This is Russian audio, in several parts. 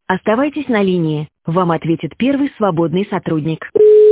Оставайтесь на линии. Вам ответит первый свободный сотрудник.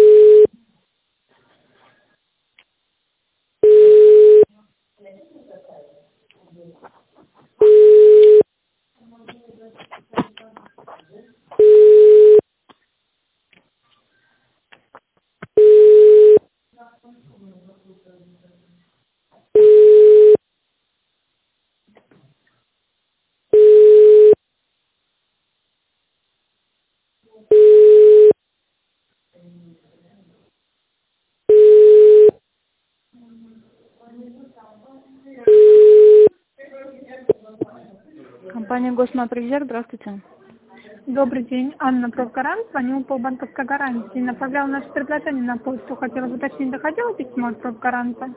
Компания Госматпрезерв, здравствуйте. Добрый день, Анна Профгарант, звоню по банковской гарантии. Направляла наше предложение на почту. Хотела бы уточнить, доходило письмо от Профгаранта?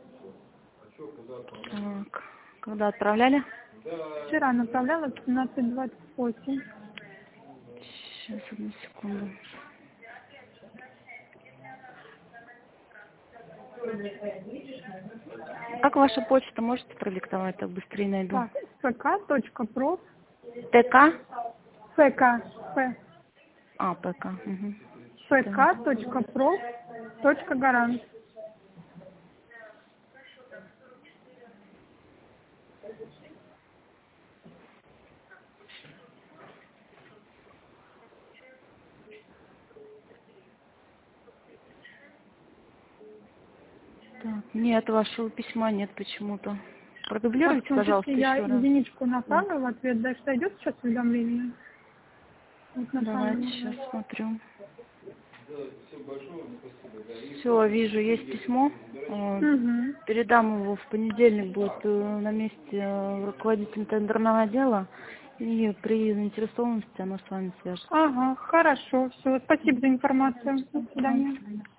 Так, когда отправляли? Вчера направляла в 17:28. Сейчас, одну секунду. Как ваша почта? Можете продиктовать, так быстрее найду. Так, fk.prof. ТК? ФК. ПК. Угу. fk.prof.гарант. Так, нет, вашего письма нет почему-то. Продублируйте, пожалуйста, Я еще раз. единичку направила в ответ. Дальше идет сейчас уведомление? Вот Давайте, направила. сейчас смотрю. Все, вижу, есть письмо. Угу. Передам его в понедельник, будет на месте руководитель тендерного отдела. И при заинтересованности она с вами свяжется. Ага, хорошо, все. Спасибо за информацию. До Ага, до свидания. свидания.